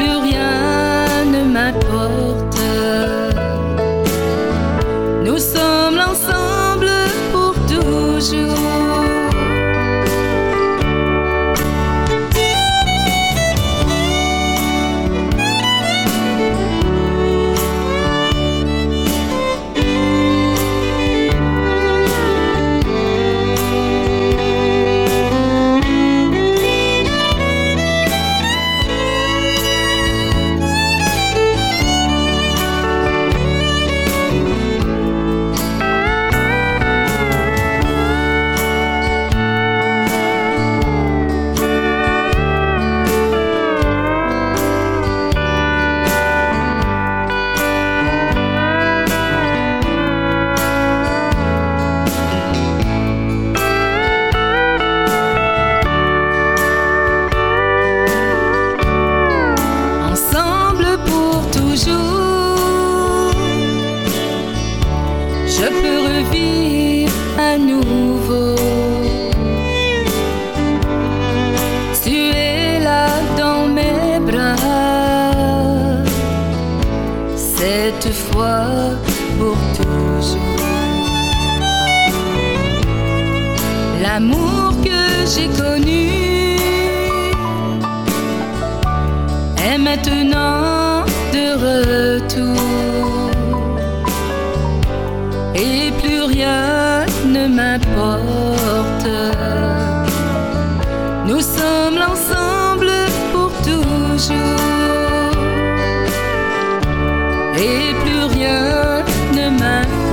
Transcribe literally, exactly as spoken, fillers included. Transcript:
plus rien ne m'importe. Nous sommes ensemble pour toujours. Je peux revivre à nouveau. Tu es là dans mes bras, cette fois pour toujours. L'amour que j'ai connu est maintenant de retour. Et plus rien ne m'importe. Nous sommes ensemble pour toujours. Et plus rien ne m'importe.